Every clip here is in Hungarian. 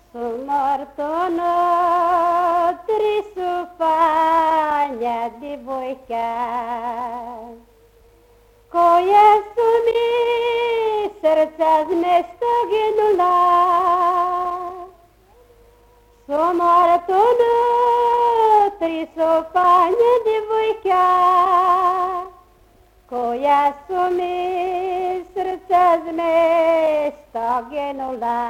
Sumartono trisupania dívojka, koje su mi srca zmesto ginula. Sumartono trisupania dívojka, koja su mi srca zmesto ginula.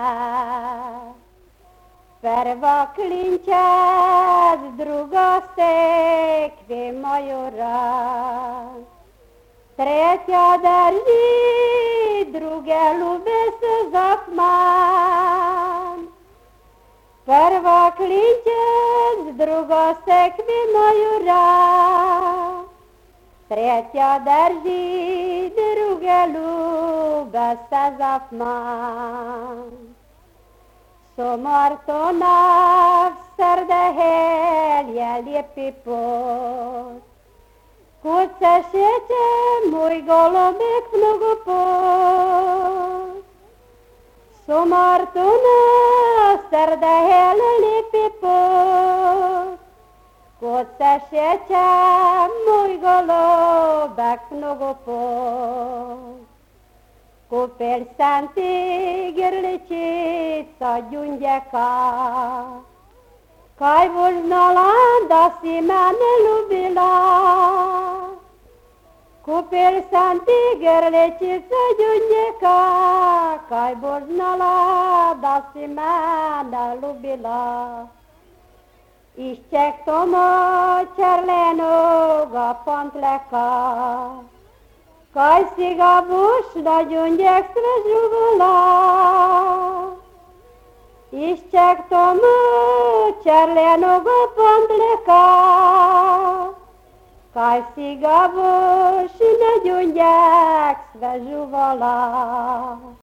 Prva klinčac, druga sekvi majora, treća drži, druge ljube se zakman. Prva klinčac, druga sekvi majora, treća drži, druge ljube se zakman. Sumartona v srdehelje lijepi pot, kud se šeće moj golubek mnogo pot. Sumartona v srdehelje lijepi pot, kud se šeće moj golubek mnogo pot. Kupil sam ti grličica đunđeka, kaj boš znala da si mene ljubila. Kupil sam ti grličica đunđeka, kaj boš znala da si mene ljubila. Išček tomo čerlenoga pantleka, kaj si ga boš na đunđek svežuvala. Išček tomu čerlenoga pantleka, kaj si ga boš na đunđek svežuvala.